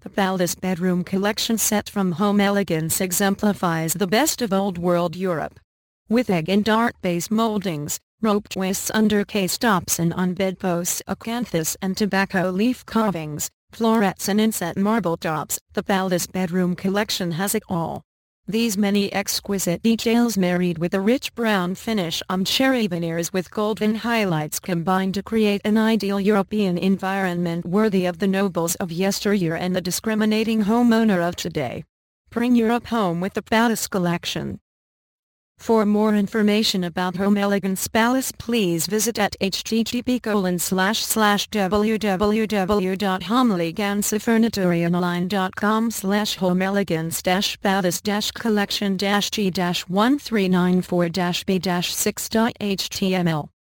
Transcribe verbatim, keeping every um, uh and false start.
The Palace Bedroom Collection set from Home Elegance exemplifies the best of Old World Europe. With egg and dart base moldings, rope twists under K-stops and on bedposts, acanthus and tobacco leaf carvings, florets and inset marble tops, the Palace Bedroom Collection has it all. These many exquisite details married with a rich brown finish on cherry veneers with golden highlights combine to create an ideal European environment worthy of the nobles of yesteryear and the discriminating homeowner of today. Bring Europe home with the Palace Collection. For more information about Home Elegance Palace, please visit at h t t p colon slash slash w w w dot homelegancefurnitureonline dot com slash homeelegance dash palace dash collection dash g dash one three nine four dash b dash six dot h t m l.